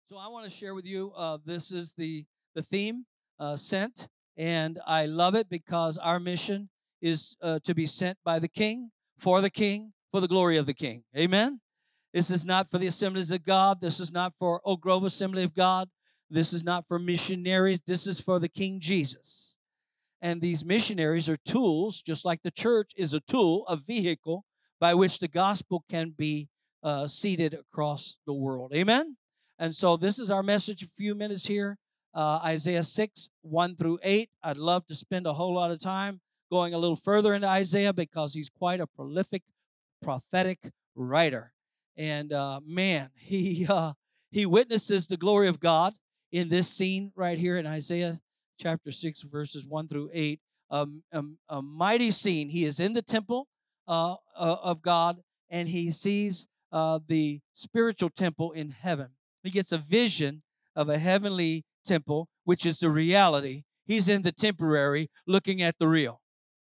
So I want to share with you. This is the theme, sent, and I love it because our mission is to be sent by the King, for the glory of the King. Amen. This is not for the Assemblies of God. This is not for Oak Grove Assembly of God. This is not for missionaries. This is for the King Jesus. And these missionaries are tools, just like the church is a tool, a vehicle by which the gospel can be seeded across the world. Amen? And so this is our message, a few minutes here. Isaiah 6, 1 through 8. I'd love to spend a whole lot of time going a little further into Isaiah because he's quite a prolific prophetic writer. And man, he witnesses the glory of God in this scene right here in Isaiah chapter 6, verses 1 through 8. A mighty scene. He is in the temple of God, and he sees the spiritual temple in heaven. He gets a vision of a heavenly temple, which is the reality. He's in the temporary, looking at the real.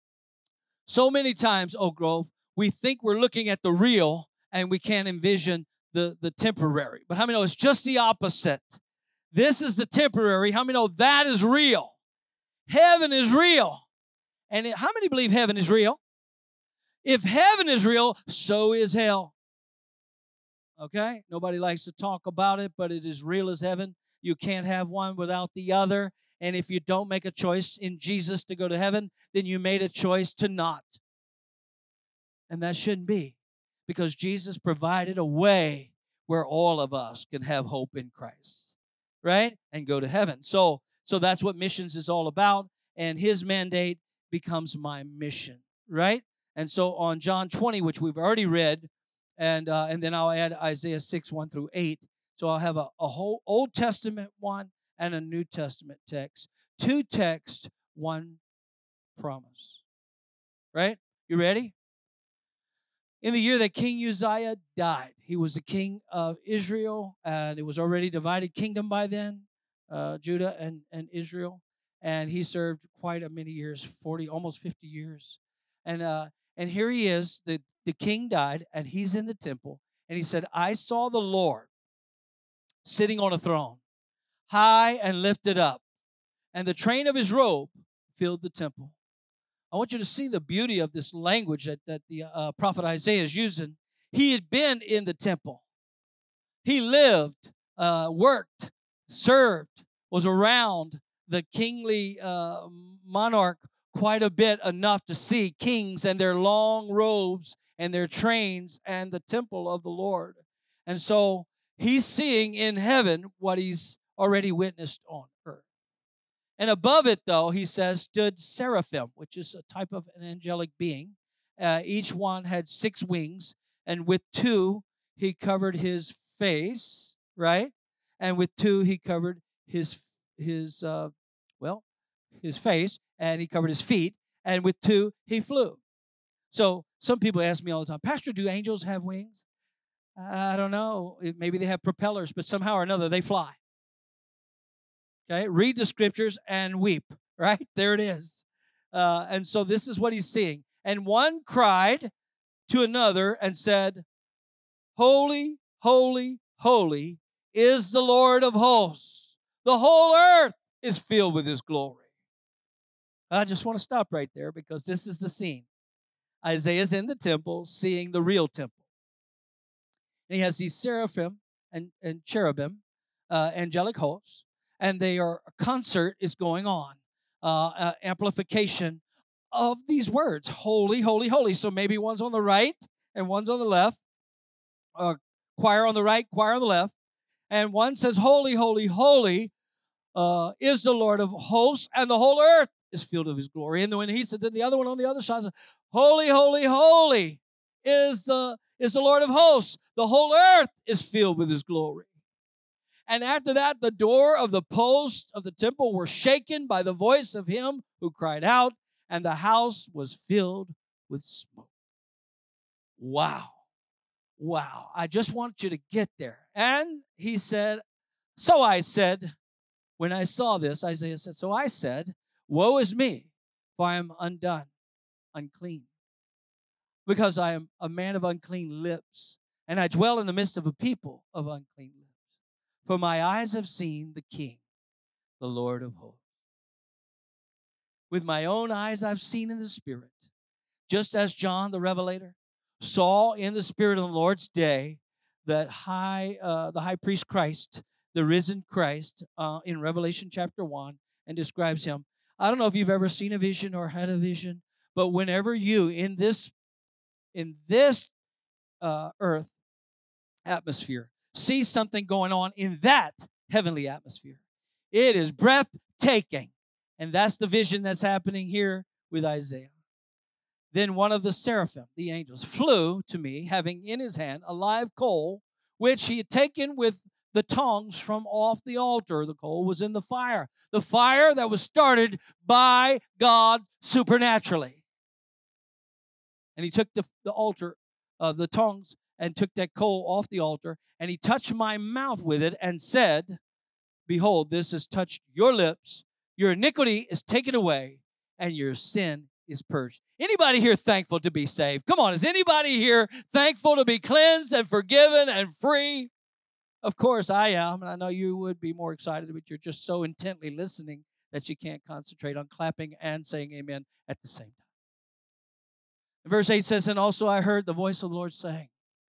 So many times, Oak Grove, we think we're looking at the real, and we can't envision the temporary. But how many know it's just the opposite? This is the temporary. How many know that is real? Heaven is real. And how many believe heaven is real? If heaven is real, so is hell. Okay? Nobody likes to talk about it, but it is real as heaven. You can't have one without the other. And if you don't make a choice in Jesus to go to heaven, then you made a choice to not. And that shouldn't be, because Jesus provided a way where all of us can have hope in Christ, right? And go to heaven. So that's what missions is all about, and his mandate becomes my mission, right? And so on John 20, which we've already read, and then I'll add Isaiah 6, 1 through 8. So I'll have a whole Old Testament one and a New Testament text. 2 texts, 1 promise, right? You ready? In the year that King Uzziah died, he was the king of Israel, and it was already divided kingdom by then, Judah and Israel. And he served quite a many years, 40, almost 50 years. And here he is, the king died, and he's in the temple. And he said, I saw the Lord sitting on a throne, high and lifted up, and the train of his robe filled the temple. I want you to see the beauty of this language that the prophet Isaiah is using. He had been in the temple. He lived, worked, served, was around the kingly monarch quite a bit, enough to see kings and their long robes and their trains and the temple of the Lord. And so he's seeing in heaven what he's already witnessed on earth. And above it, though, he says, stood seraphim, which is a type of an angelic being. Each one had 6 wings, and with 2 he covered his face, right? And with 2 he covered his face, and he covered his feet, and with 2 he flew. So some people ask me all the time, Pastor, do angels have wings? I don't know. Maybe they have propellers, but somehow or another they fly. Okay, read the scriptures and weep, right? There it is. And so this is what he's seeing. And one cried to another and said, Holy, holy, holy is the Lord of hosts. The whole earth is filled with his glory. I just want to stop right there because this is the scene. Isaiah's in the temple seeing the real temple. And he has these seraphim and cherubim, angelic hosts, and a concert is going on, amplification of these words, holy, holy, holy. So maybe one's on the right and one's on the left, choir on the right, choir on the left, and one says, holy, holy, holy is the Lord of hosts, and the whole earth is filled with his glory. And then when he said, then the other one on the other side said, holy, holy, holy is the Lord of hosts. The whole earth is filled with his glory. And after that, the door of the post of the temple were shaken by the voice of him who cried out, and the house was filled with smoke. Wow. Wow. I just want you to get there. And he said, so I said, when I saw this, Isaiah said, so I said, woe is me, for I am undone, unclean, because I am a man of unclean lips, and I dwell in the midst of a people of unclean lips. For my eyes have seen the King, the Lord of hosts. With my own eyes I've seen in the Spirit, just as John the Revelator saw in the Spirit on the Lord's day that the high priest Christ, the risen Christ, in Revelation chapter 1, and describes him. I don't know if you've ever seen a vision or had a vision, but whenever you, in this earth atmosphere, see something going on in that heavenly atmosphere, it is breathtaking. And that's the vision that's happening here with Isaiah. Then one of the seraphim, the angels, flew to me, having in his hand a live coal, which he had taken with the tongs from off the altar. The coal was in the fire that was started by God supernaturally. And he took the tongs, and took that coal off the altar, and he touched my mouth with it and said, behold, this has touched your lips. Your iniquity is taken away, and your sin is purged. Anybody here thankful to be saved? Come on, is anybody here thankful to be cleansed and forgiven and free? Of course I am, and I know you would be more excited, but you're just so intently listening that you can't concentrate on clapping and saying amen at the same time. Verse 8 says, and also I heard the voice of the Lord saying,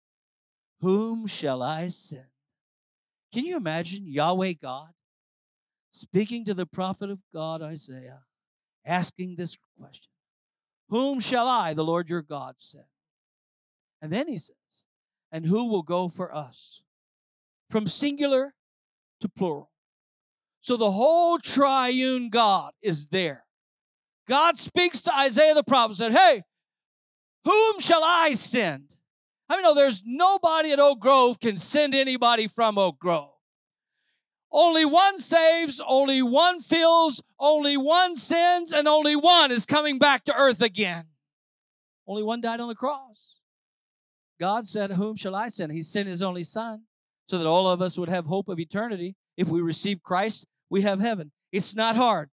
whom shall I send? Can you imagine Yahweh God speaking to the prophet of God, Isaiah, asking this question? Whom shall I, the Lord your God, send? And then he says, and who will go for us? From singular to plural. So the whole triune God is there. God speaks to Isaiah the prophet and said, hey, whom shall I send? I mean, there's nobody at Oak Grove can send anybody from Oak Grove. Only one saves, only one fills, only one sends, and only one is coming back to earth again. Only one died on the cross. God said, whom shall I send? He sent his only Son so that all of us would have hope of eternity. If we receive Christ, we have heaven. It's not hard.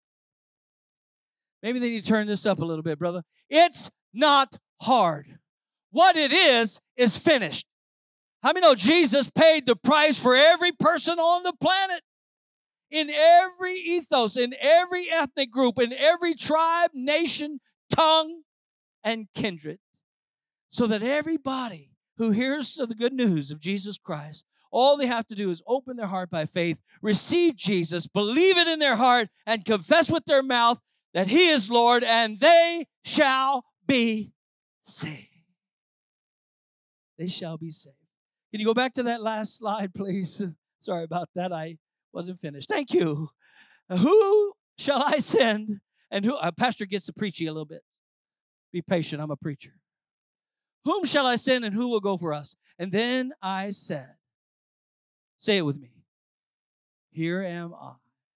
Maybe they need to turn this up a little bit, brother. It's not hard. What it is finished. How many know Jesus paid the price for every person on the planet? In every ethos, in every ethnic group, in every tribe, nation, tongue, and kindred. So that everybody who hears of the good news of Jesus Christ, all they have to do is open their heart by faith, receive Jesus, believe it in their heart, and confess with their mouth that He is Lord, and they shall be saved. They shall be saved. Can you go back to that last slide, please? Sorry about that. I wasn't finished. Thank you. Who shall I send? And who? Pastor gets to preaching a little bit. Be patient. I'm a preacher. Whom shall I send, and who will go for us? And then I said, say it with me. Here am I.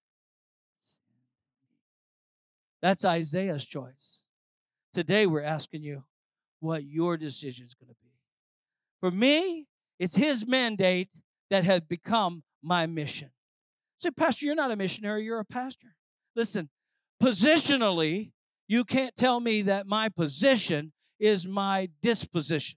That's Isaiah's choice. Today we're asking you what your decision is going to be. For me, it's his mandate that has become my mission. Say, Pastor, you're not a missionary, you're a pastor. Listen, positionally, you can't tell me that my position is my disposition.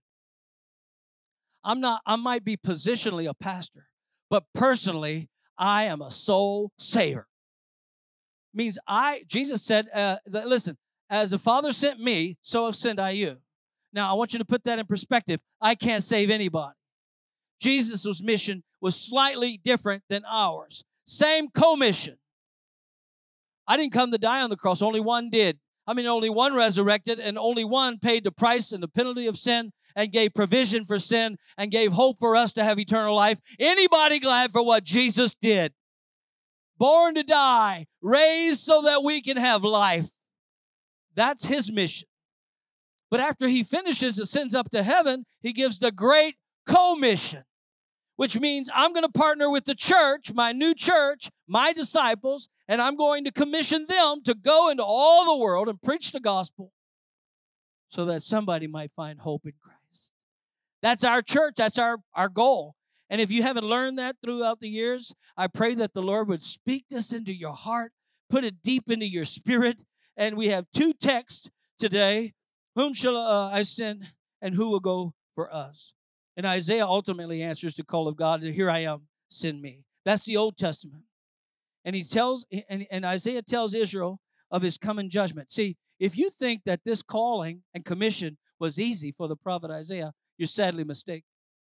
I might be positionally a pastor, but personally, I am a soul saver. Means Jesus said, listen, as the Father sent me, so send I you. Now, I want you to put that in perspective. I can't save anybody. Jesus' mission was slightly different than ours. Same commission. I didn't come to die on the cross. Only one did. Only one resurrected, and only one paid the price and the penalty of sin and gave provision for sin and gave hope for us to have eternal life. Anybody glad for what Jesus did? Born to die, raised so that we can have life. That's his mission. But after he finishes, ascends up to heaven, he gives the great commission, which means I'm going to partner with the church, my new church, my disciples, and I'm going to commission them to go into all the world and preach the gospel so that somebody might find hope in Christ. That's our church. That's our goal. And if you haven't learned that throughout the years, I pray that the Lord would speak this into your heart, put it deep into your spirit. And we have two texts today. Whom shall I send, and who will go for us? And Isaiah ultimately answers the call of God, here I am, send me. That's the Old Testament. And and Isaiah tells Israel of his coming judgment. See, if you think that this calling and commission was easy for the prophet Isaiah, you're sadly mistaken.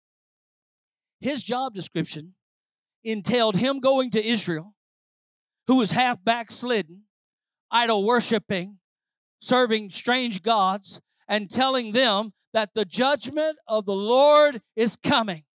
His job description entailed him going to Israel, who was half backslidden, idol worshiping, serving strange gods, and telling them that the judgment of the Lord is coming.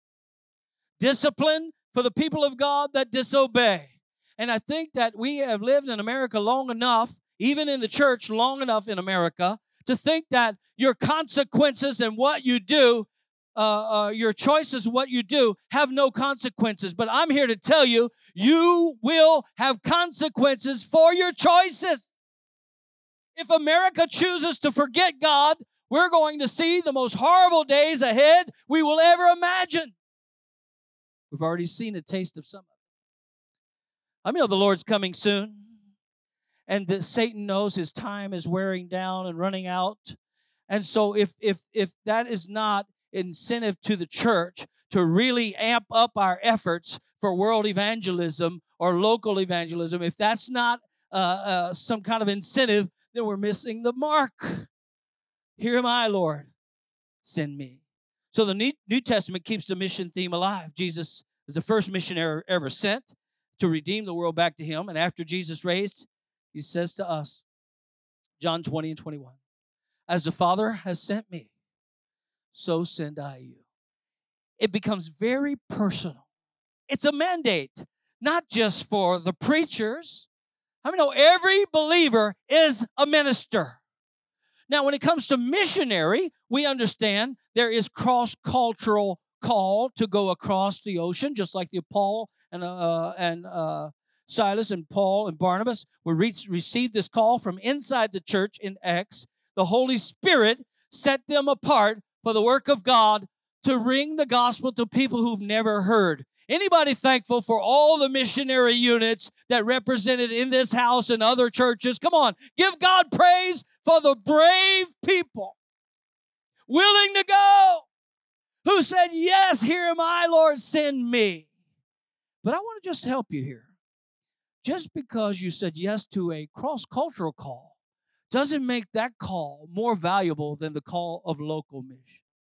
Discipline for the people of God that disobey. And I think that we have lived in America long enough, even in the church long enough in America, to think that your consequences and what you do, your choices, what you do, have no consequences. But I'm here to tell you, you will have consequences for your choices. If America chooses to forget God, we're going to see the most horrible days ahead we will ever imagine. We've already seen a taste of some of it. I mean, the Lord's coming soon, and that Satan knows his time is wearing down and running out. And so if that is not incentive to the church to really amp up our efforts for world evangelism or local evangelism, if that's not some kind of incentive, then we're missing the mark. Here am I, Lord, send me. So the New Testament keeps the mission theme alive. Jesus was the first missionary ever sent to redeem the world back to him. And after Jesus raised, he says to us, John 20 and 21, as the Father has sent me, so send I you. It becomes very personal. It's a mandate, not just for the preachers. I mean, no, every believer is a minister. Now, when it comes to missionary, we understand there is cross-cultural call to go across the ocean, just like the Paul and Silas and Paul and Barnabas received this call from inside the church in Acts. The Holy Spirit set them apart for the work of God to bring the gospel to people who've never heard. Anybody thankful for all the missionary units that represented in this house and other churches? Come on, give God praise for the brave people willing to go, who said, yes, here am I, Lord, send me. But I want to just help you here. Just because you said yes to a cross-cultural call doesn't make that call more valuable than the call of local mission.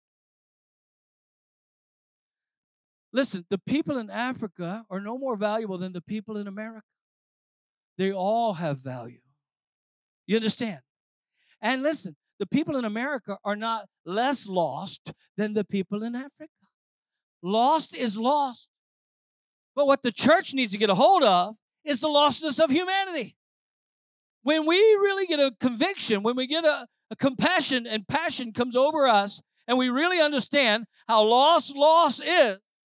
Listen, the people in Africa are no more valuable than the people in America. They all have value. You understand? And listen, the people in America are not less lost than the people in Africa. Lost is lost. But what the church needs to get a hold of is the lostness of humanity. When we really get a conviction, when we get a compassion and passion comes over us, and we really understand how lost is,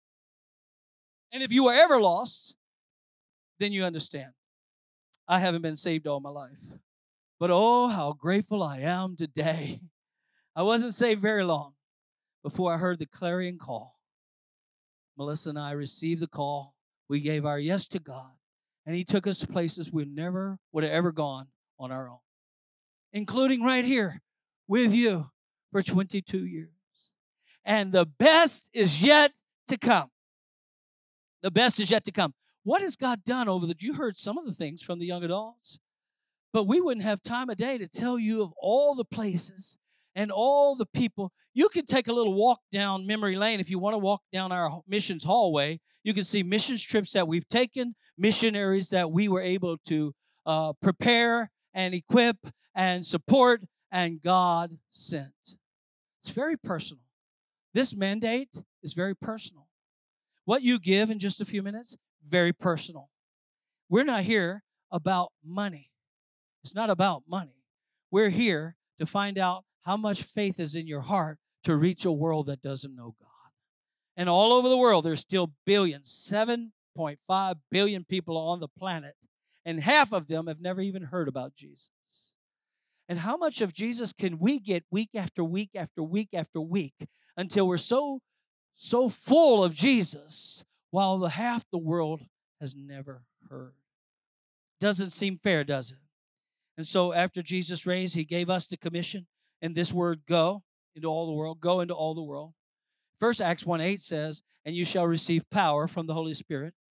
and if you were ever lost, then you understand. I haven't been saved all my life. But oh, how grateful I am today. I wasn't saved very long before I heard the clarion call. Melissa and I received the call. We gave our yes to God. And He took us to places we never would have ever gone on our own, including right here with you for 22 years. And the best is yet to come. The best is yet to come. What has God done over you heard some of the things from the young adults, but we wouldn't have time of day to tell you of all the places and all the people. You could take a little walk down memory lane if you want to walk down our missions hallway. You can see missions trips that we've taken, missionaries that we were able to prepare and equip and support, and God sent. It's very personal. This mandate is very personal. What you give in just a few minutes, very personal. We're not here about money. It's not about money. We're here to find out how much faith is in your heart to reach a world that doesn't know God. And all over the world, there's still billions, 7.5 billion people on the planet, and half of them have never even heard about Jesus. And how much of Jesus can we get week after week after week after week until we're so full of Jesus while half the world has never heard? Doesn't seem fair, does it? And so after Jesus raised, He gave us the commission, and this word go into all the world, go into all the world. First, Acts 1:8 says, and you shall receive power from the Holy Spirit,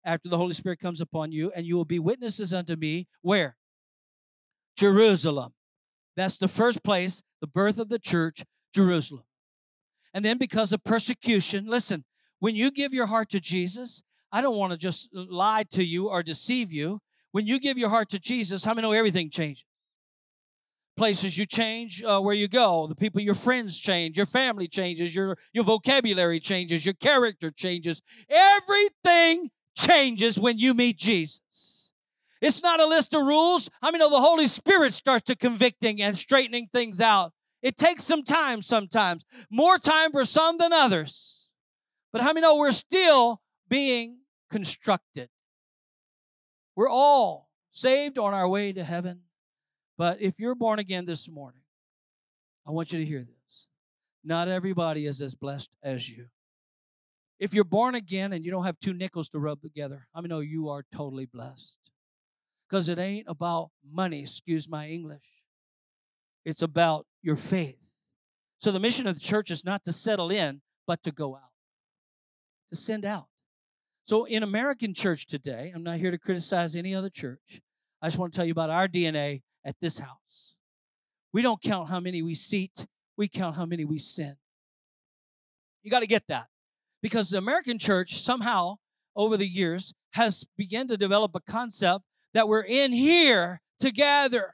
after the Holy Spirit comes upon you, and you will be witnesses unto me. Where? Jerusalem. That's the first place, the birth of the church, Jerusalem. And then because of persecution, listen, when you give your heart to Jesus, I don't want to just lie to you or deceive you. When you give your heart to Jesus, how many know everything changes? Places you change, where you go, the people, your friends change, your family changes, your vocabulary changes, your character changes. Everything changes when you meet Jesus. It's not a list of rules. I mean, the Holy Spirit starts to convicting and straightening things out. It takes some time sometimes, more time for some than others. But how many know we're still being constructed? We're all saved on our way to heaven. But if you're born again this morning, I want you to hear this. Not everybody is as blessed as you. If you're born again and you don't have two nickels to rub together, I know you are totally blessed. Because it ain't about money, excuse my English. It's about your faith. So the mission of the church is not to settle in, but to go out, to send out. So in American church today, I'm not here to criticize any other church. I just want to tell you about our DNA at this house. We don't count how many we seat. We count how many we send. You got to get that. Because the American church somehow, over the years, has begun to develop a concept that we're in here together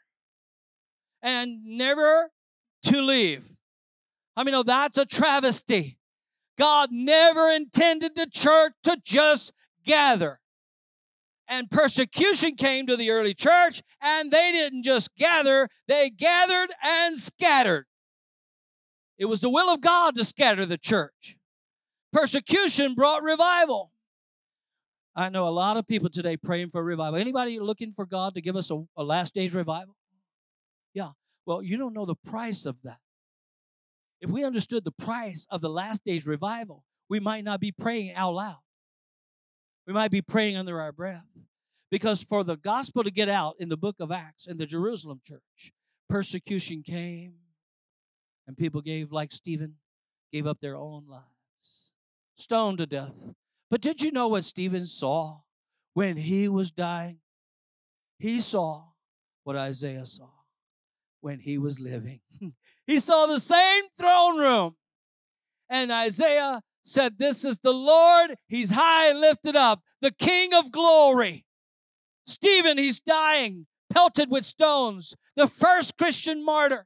and never to leave. I mean, that's a travesty. God never intended the church to just gather. And persecution came to the early church, and they didn't just gather, they gathered and scattered. It was the will of God to scatter the church. Persecution brought revival. I know a lot of people today praying for revival. Anybody looking for God to give us a last days revival? Yeah. Well, you don't know the price of that. If we understood the price of the last days revival, we might not be praying out loud. We might be praying under our breath. Because for the gospel to get out in the book of Acts in the Jerusalem church, persecution came and people gave, like Stephen, gave up their own lives, stoned to death. But did you know what Stephen saw when he was dying? He saw what Isaiah saw when he was living. He saw the same throne room. And Isaiah said, "This is the Lord. He's high and lifted up, the King of glory." Stephen, he's dying, pelted with stones, the first Christian martyr.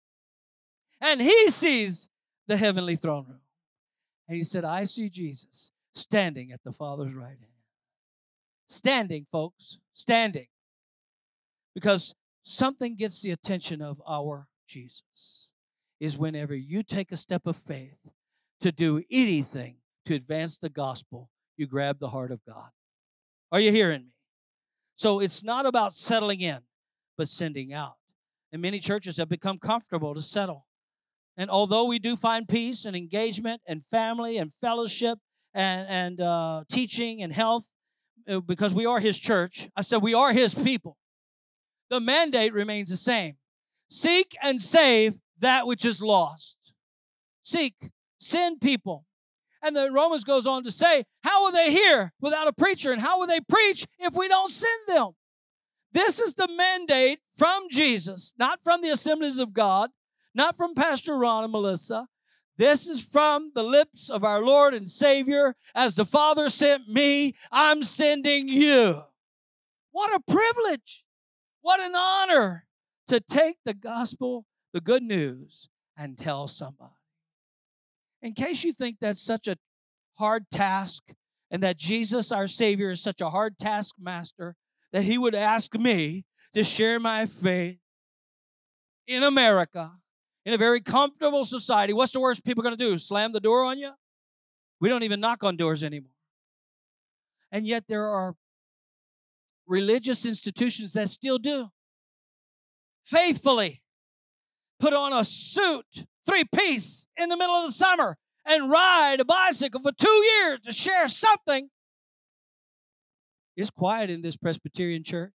And he sees the heavenly throne room. And he said, "I see Jesus standing at the Father's right hand." Standing, folks, standing. Because something gets the attention of our Jesus is whenever you take a step of faith to do anything to advance the gospel, you grab the heart of God. Are you hearing me? So it's not about settling in, but sending out. And many churches have become comfortable to settle. And although we do find peace and engagement and family and fellowship and teaching and health, because we are His church, I said we are His people, the mandate remains the same. Seek and save that which is lost. Seek, send people. And then Romans goes on to say, how will they hear without a preacher? And how will they preach if we don't send them? This is the mandate from Jesus, not from the Assemblies of God, not from Pastor Ron and Melissa. This is from the lips of our Lord and Savior. As the Father sent me, I'm sending you. What a privilege. What an honor to take the gospel, the good news, and tell somebody. In case you think that's such a hard task and that Jesus, our Savior, is such a hard taskmaster that He would ask me to share my faith in America, in a very comfortable society, what's the worst people are going to do? Slam the door on you? We don't even knock on doors anymore. And yet there are religious institutions that still do. Faithfully put on a suit, 3-piece in the middle of the summer and ride a bicycle for 2 years to share something. It's quiet in this Presbyterian church.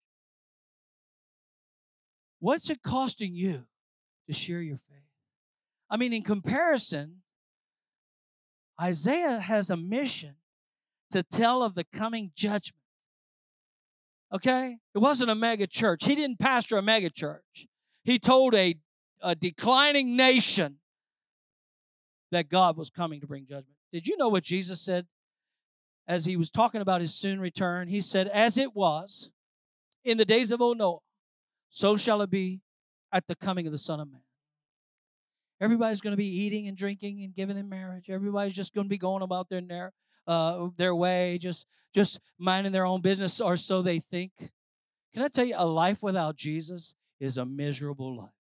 What's it costing you to share your faith? I mean, in comparison, Isaiah has a mission to tell of the coming judgment. Okay? It wasn't a mega church. He didn't pastor a mega church. He told a declining nation that God was coming to bring judgment. Did you know what Jesus said as he was talking about his soon return? He said, as it was in the days of old Noah, so shall it be at the coming of the Son of Man. Everybody's going to be eating and drinking and giving in marriage. Everybody's just going to be going about their way, just minding their own business, or so they think. Can I tell you, a life without Jesus is a miserable life.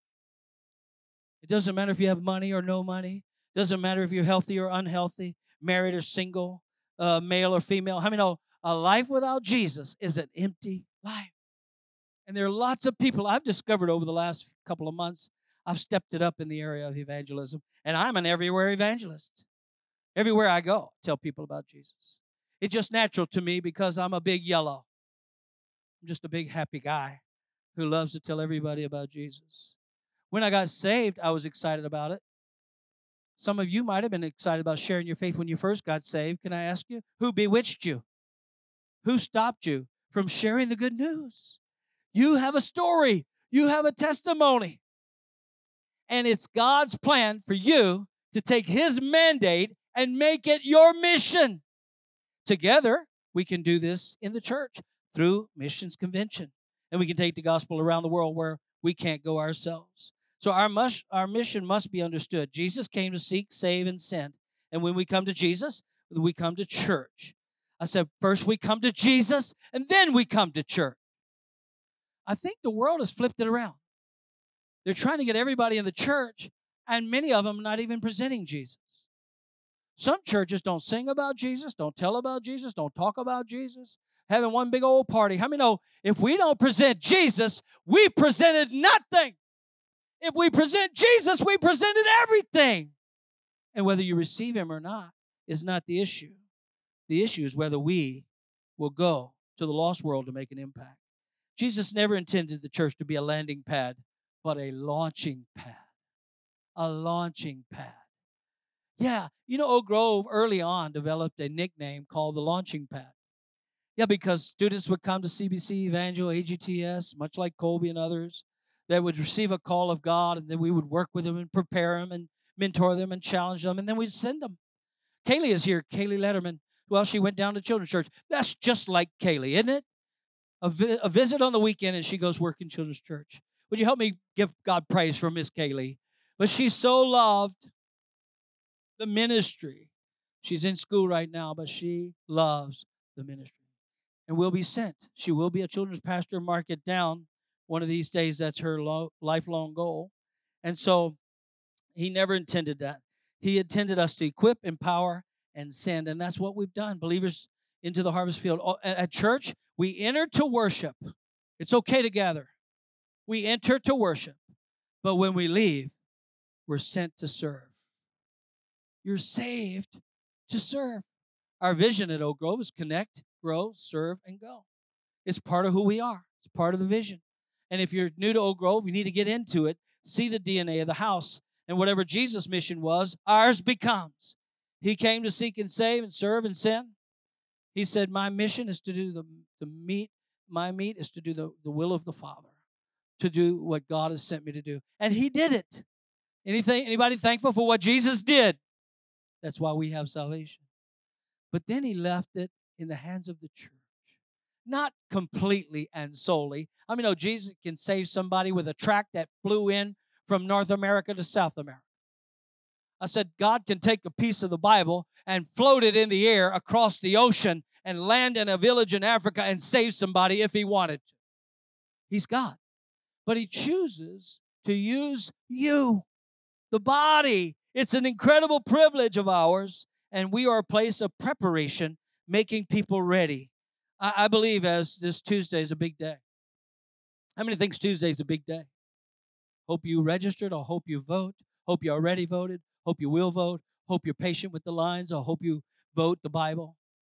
It doesn't matter if you have money or no money. It doesn't matter if you're healthy or unhealthy, married or single, male or female. How many know a life without Jesus is an empty life? And there are lots of people I've discovered over the last couple of months. I've stepped it up in the area of evangelism, and I'm an everywhere evangelist. Everywhere I go, I tell people about Jesus. It's just natural to me because I'm a big yellow. I'm just a big happy guy who loves to tell everybody about Jesus. When I got saved, I was excited about it. Some of you might have been excited about sharing your faith when you first got saved. Can I ask you, who bewitched you? Who stopped you from sharing the good news? You have a story. You have a testimony. And it's God's plan for you to take His mandate and make it your mission. Together, we can do this in the church through Missions Convention. And we can take the gospel around the world where we can't go ourselves. So our mission must be understood. Jesus came to seek, save, and send. And when we come to Jesus, we come to church. I said, first we come to Jesus, and then we come to church. I think the world has flipped it around. They're trying to get everybody in the church, and many of them are not even presenting Jesus. Some churches don't sing about Jesus, don't tell about Jesus, don't talk about Jesus, having one big old party. How many know if we don't present Jesus, we presented nothing? If we present Jesus, we presented everything. And whether you receive Him or not is not the issue. The issue is whether we will go to the lost world to make an impact. Jesus never intended the church to be a landing pad, but a launching pad. A launching pad. Yeah, you know, Oak Grove early on developed a nickname called the launching pad. Yeah, because students would come to CBC, Evangel, AGTS, much like Colby and others, that would receive a call of God, and then we would work with them and prepare them and mentor them and challenge them, and then we'd send them. Kaylee is here, Kaylee Letterman. Well, she went down to Children's Church. That's just like Kaylee, isn't it? A visit on the weekend, and she goes work in Children's Church. Would you help me give God praise for Miss Kaylee? But she so loved the ministry. She's in school right now, but she loves the ministry. And will be sent. She will be a children's pastor. Mark it down. One of these days, that's her lifelong goal. And so He never intended that. He intended us to equip, empower, and send. And that's what we've done. Believers into the harvest field. At church, we enter to worship. It's okay to gather. We enter to worship. But when we leave, we're sent to serve. You're saved to serve. Our vision at Oak Grove is connect, grow, serve, and go. It's part of who we are. It's part of the vision. And if you're new to Oak Grove, you need to get into it, see the DNA of the house. And whatever Jesus' mission was, ours becomes. He came to seek and save and serve and send. He said, my mission is to do the meat. My meat is to do the will of the Father, to do what God has sent me to do. And He did it. Anybody thankful for what Jesus did? That's why we have salvation. But then He left it in the hands of the church. Not completely and solely. I mean, Jesus can save somebody with a tract that flew in from North America to South America. I said, God can take a piece of the Bible and float it in the air across the ocean and land in a village in Africa and save somebody if He wanted to. He's God. But He chooses to use you, the body. It's an incredible privilege of ours, and we are a place of preparation, making people ready. I believe as this Tuesday is a big day. How many think Tuesday is a big day? Hope you registered. I hope you vote. Hope you already voted. Hope you will vote. Hope you're patient with the lines. I hope you vote the Bible.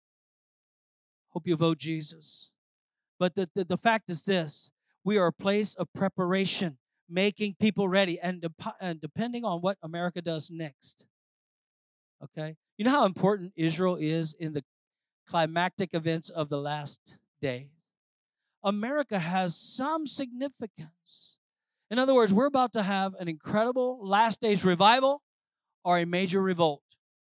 Hope you vote Jesus. But the fact is this. We are a place of preparation, making people ready, and depending on what America does next. Okay? You know how important Israel is in the climactic events of the last days. America has some significance. In other words, we're about to have an incredible last days revival or a major revolt.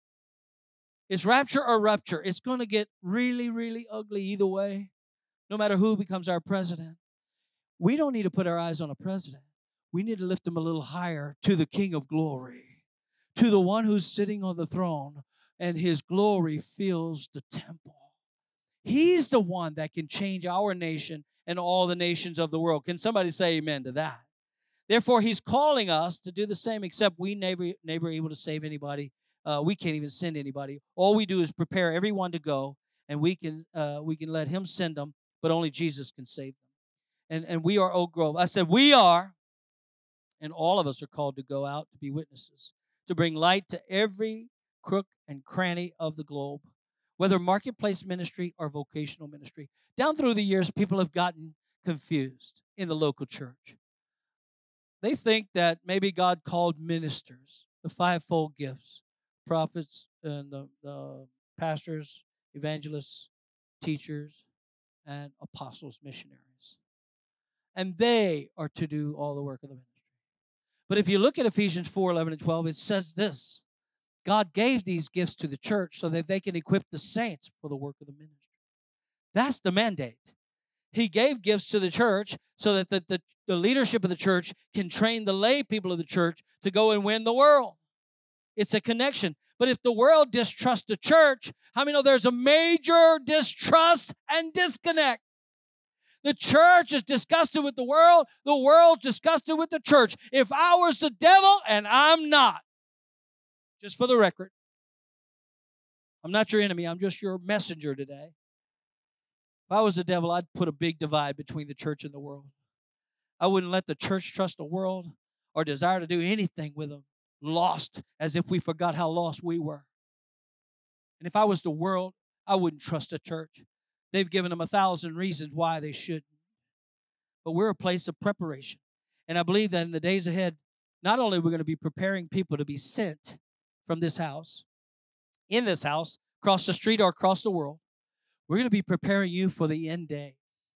It's rapture or rupture. It's going to get really, really ugly either way, no matter who becomes our president. We don't need to put our eyes on a president. We need to lift him a little higher to the King of glory, to the one who's sitting on the throne, and his glory fills the temple. He's the one that can change our nation and all the nations of the world. Can somebody say amen to that? Therefore, he's calling us to do the same, except we never able to save anybody. We can't even send anybody. All we do is prepare everyone to go, and we can let him send them, but only Jesus can save them. And we are Oak Grove. I said we are, and all of us are called to go out to be witnesses, to bring light to every crook and cranny of the globe, whether marketplace ministry or vocational ministry. Down through the years, people have gotten confused in the local church. They think that maybe God called ministers, the fivefold gifts, prophets and the pastors, evangelists, teachers, and apostles, missionaries. And they are to do all the work of the ministry. But if you look at Ephesians 4:11 and 12, it says this: God gave these gifts to the church so that they can equip the saints for the work of the ministry. That's the mandate. He gave gifts to the church so that the leadership of the church can train the lay people of the church to go and win the world. It's a connection. But if the world distrusts the church, how many know there's a major distrust and disconnect? The church is disgusted with the world's disgusted with the church. If I was the devil, and I'm not, just for the record, I'm not your enemy, I'm just your messenger today. If I was the devil, I'd put a big divide between the church and the world. I wouldn't let the church trust the world or desire to do anything with them, lost as if we forgot how lost we were. And if I was the world, I wouldn't trust the church. They've given them 1,000 reasons why they shouldn't. But we're a place of preparation. And I believe that in the days ahead, not only are we going to be preparing people to be sent from this house, in this house, across the street or across the world, we're going to be preparing you for the end days.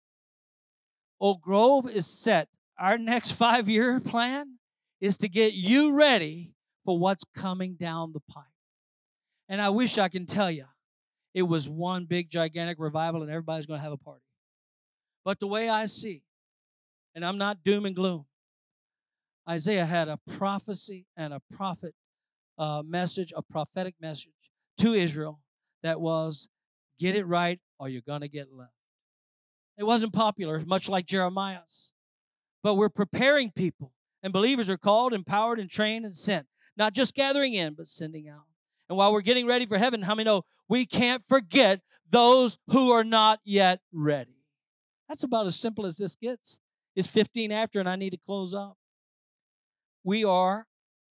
Oak Grove is set. Our next 5-year plan is to get you ready for what's coming down the pipe. And I wish I can tell you it was one big, gigantic revival and everybody's going to have a party. But the way I see, and I'm not doom and gloom, Isaiah had a prophecy and a prophet message, a prophetic message to Israel that was, get it right or you're going to get left. It wasn't popular, much like Jeremiah's. But we're preparing people, and believers are called, empowered, and trained, and sent. Not just gathering in, but sending out. And while we're getting ready for heaven, how many know we can't forget those who are not yet ready? That's about as simple as this gets. It's 15 after, and I need to close up. We are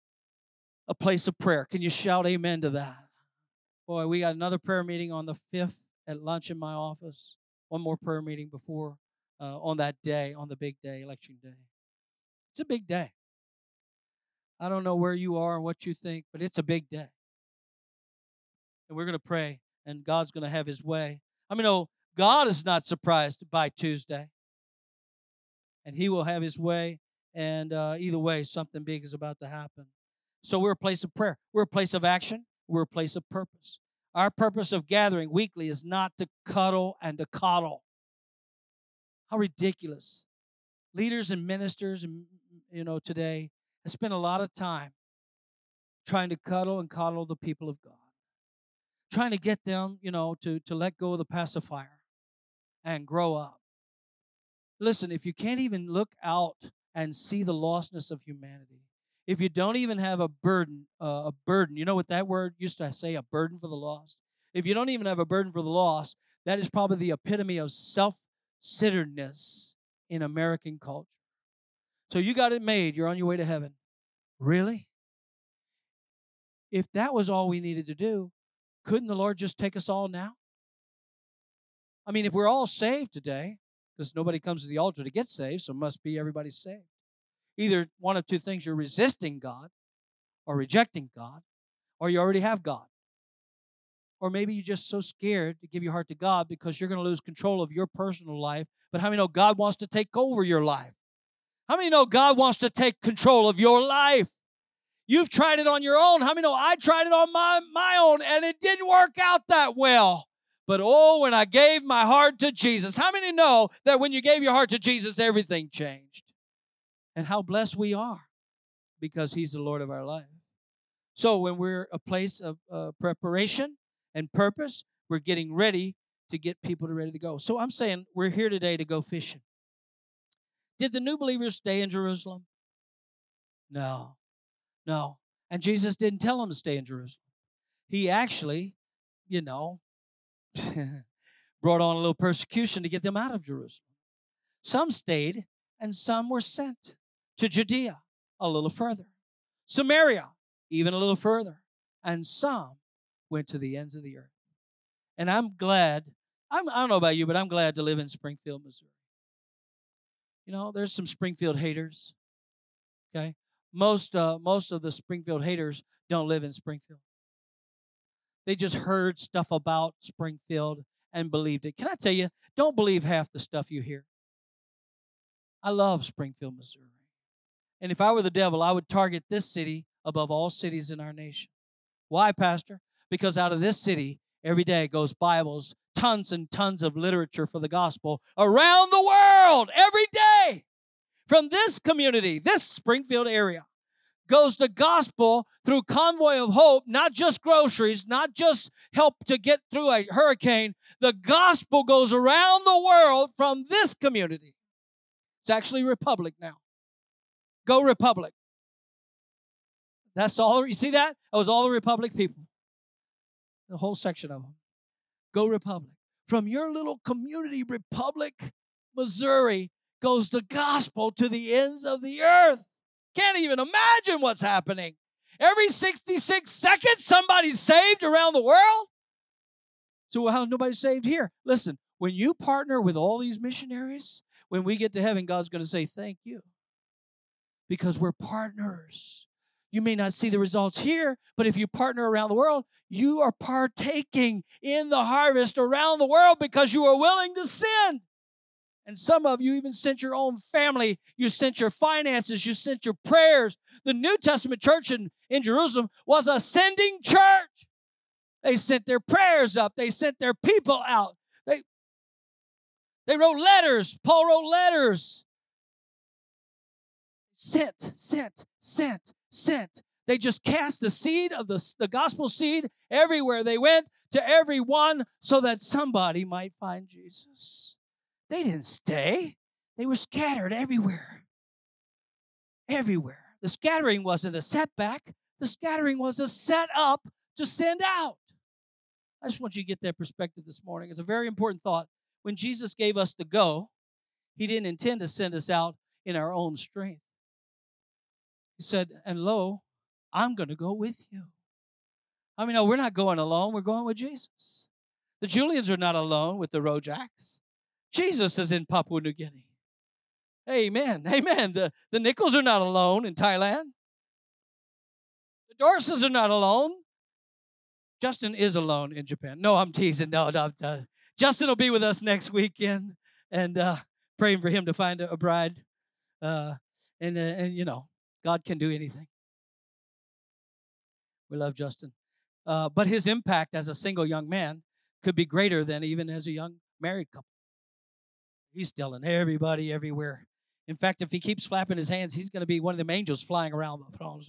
a place of prayer. Can you shout amen to that? Boy, we got another prayer meeting on the 5th at lunch in my office. One more prayer meeting before, on that day, on the big day, election day. It's a big day. I don't know where you are and what you think, but it's a big day. And we're going to pray, and God's going to have his way. I mean, God is not surprised by Tuesday. And he will have his way, and either way, something big is about to happen. So we're a place of prayer. We're a place of action. We're a place of purpose. Our purpose of gathering weekly is not to cuddle and to coddle. How ridiculous. Leaders and ministers, today have spent a lot of time trying to cuddle and coddle the people of God. Trying to get them, to let go of the pacifier and grow up. Listen, if you can't even look out and see the lostness of humanity, if you don't even have a burden, you know what that word used to say, a burden for the lost? If you don't even have a burden for the lost, that is probably the epitome of self-centeredness in American culture. So you got it made. You're on your way to heaven. Really? If that was all we needed to do, couldn't the Lord just take us all now? I mean, if we're all saved today, because nobody comes to the altar to get saved, so it must be everybody's saved. Either one of two things, you're resisting God or rejecting God, or you already have God. Or maybe you're just so scared to give your heart to God because you're going to lose control of your personal life. But how many know God wants to take over your life? How many know God wants to take control of your life? You've tried it on your own. How many know I tried it on my own and it didn't work out that well? But oh, when I gave my heart to Jesus, how many know that when you gave your heart to Jesus, everything changed? And how blessed we are because He's the Lord of our life. So when we're a place of preparation and purpose, we're getting ready to get people ready to go. So I'm saying we're here today to go fishing. Did the new believers stay in Jerusalem? No. And Jesus didn't tell them to stay in Jerusalem. He actually, brought on a little persecution to get them out of Jerusalem. Some stayed and some were sent to Judea a little further. Samaria, even a little further. And some went to the ends of the earth. And I'm glad, I don't know about you, but I'm glad to live in Springfield, Missouri. There's some Springfield haters, okay? Most of the Springfield haters don't live in Springfield. They just heard stuff about Springfield and believed it. Can I tell you, don't believe half the stuff you hear. I love Springfield, Missouri. And if I were the devil, I would target this city above all cities in our nation. Why, Pastor? Because out of this city, every day goes Bibles, tons and tons of literature for the gospel around the world, every day. From this community, this Springfield area, goes the gospel through convoy of hope, not just groceries, not just help to get through a hurricane. The gospel goes around the world from this community. It's actually Republic now. Go Republic. That's all. You see that? That was all the Republic people. The whole section of them. Go Republic. From your little community, Republic, Missouri, goes the gospel to the ends of the earth. Can't even imagine what's happening. Every 66 seconds, somebody's saved around the world. So how's nobody saved here? Listen, when you partner with all these missionaries, when we get to heaven, God's going to say, thank you. Because we're partners. You may not see the results here, but if you partner around the world, you are partaking in the harvest around the world because you are willing to send. And some of you even sent your own family. You sent your finances. You sent your prayers. The New Testament church in Jerusalem was a sending church. They sent their prayers up. They sent their people out. They wrote letters. Paul wrote letters. Sent. They just cast the seed of the gospel seed everywhere they went, to everyone, so that somebody might find Jesus. They didn't stay. They were scattered everywhere. Everywhere. The scattering wasn't a setback. The scattering was a setup to send out. I just want you to get that perspective this morning. It's a very important thought. When Jesus gave us the go, He didn't intend to send us out in our own strength. He said, and lo, I'm going to go with you. I mean, no, we're not going alone. We're going with Jesus. The Julians are not alone with the Rojaks. Jesus is in Papua New Guinea. Amen. The Nichols are not alone in Thailand. The Dorses are not alone. Justin is alone in Japan. No, I'm teasing. No. Justin will be with us next weekend, and praying for him to find a bride. And God can do anything. We love Justin. But his impact as a single young man could be greater than even as a young married couple. He's telling everybody everywhere. In fact, if he keeps flapping his hands, he's going to be one of them angels flying around the throne.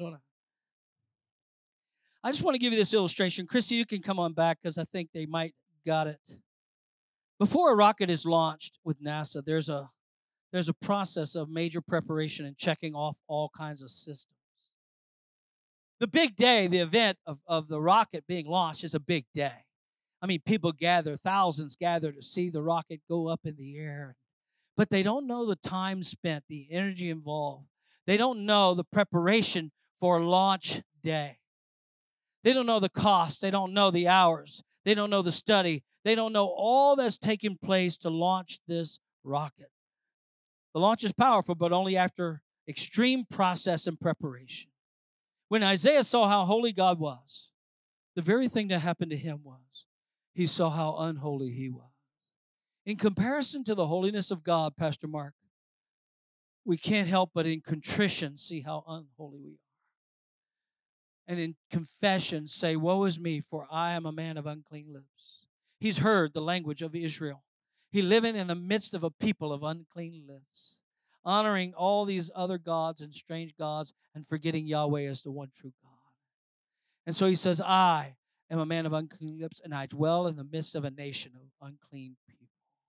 I just want to give you this illustration. Chrissy, you can come on back because I think they might got it. Before a rocket is launched with NASA, there's a process of major preparation and checking off all kinds of systems. The big day, the event of the rocket being launched is a big day. I mean, people gather, thousands gather to see the rocket go up in the air. But they don't know the time spent, the energy involved. They don't know the preparation for launch day. They don't know the cost. They don't know the hours. They don't know the study. They don't know all that's taking place to launch this rocket. The launch is powerful, but only after extreme process and preparation. When Isaiah saw how holy God was, The very thing that happened to him was he saw how unholy he was. In comparison to the holiness of God, Pastor Mark, we can't help but in contrition see how unholy we are. And in confession say, woe is me, for I am a man of unclean lips. He's heard the language of Israel. He living in the midst of a people of unclean lips, honoring all these other gods and strange gods and forgetting Yahweh as the one true God. And so he says, I am a man of unclean lips, and I dwell in the midst of a nation of unclean people.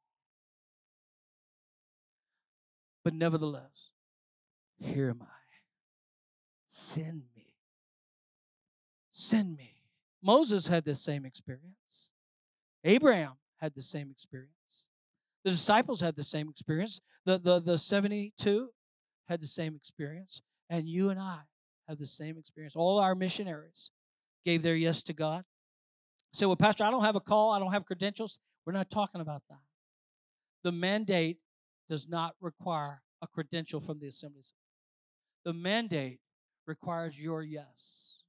But nevertheless, here am I. Send me. Send me. Moses had the same experience. Abraham had the same experience. The disciples had the same experience. The 72 had the same experience. And you and I have the same experience. All our missionaries gave their yes to God. Say, well, Pastor, I don't have a call. I don't have credentials. We're not talking about that. The mandate does not require a credential from the assemblies. The mandate requires your yes.